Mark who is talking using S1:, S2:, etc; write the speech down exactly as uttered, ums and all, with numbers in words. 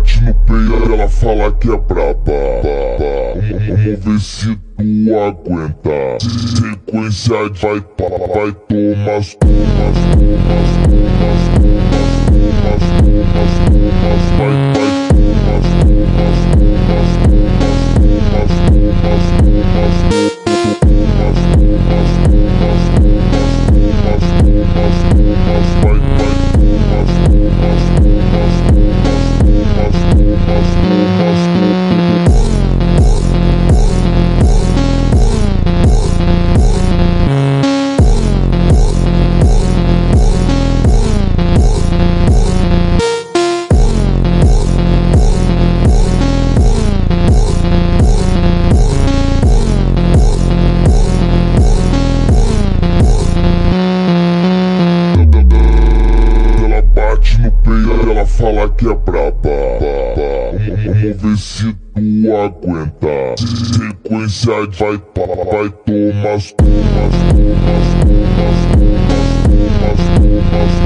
S1: bate no peito, ela fala que é braba. Vamos ver se tu aguenta. Sequência de vai, vai, tomas, tomas, tomas, tomas, tomas, tomas, tomas, vai, vai, tomas, tomas, tomas, tomas, tomas, tomas, tomas, tomas, tomas, tomas, tomas, tomas, vai, vai, tomas, tomas, tomas, tomas, tomas, tomas, tomas. No peito, ela fala que é braba. Vamos ver se tu aguenta. Sequência de vai, vai, tomas, tomas, tomas, tomas, tomas, tomas, tomas.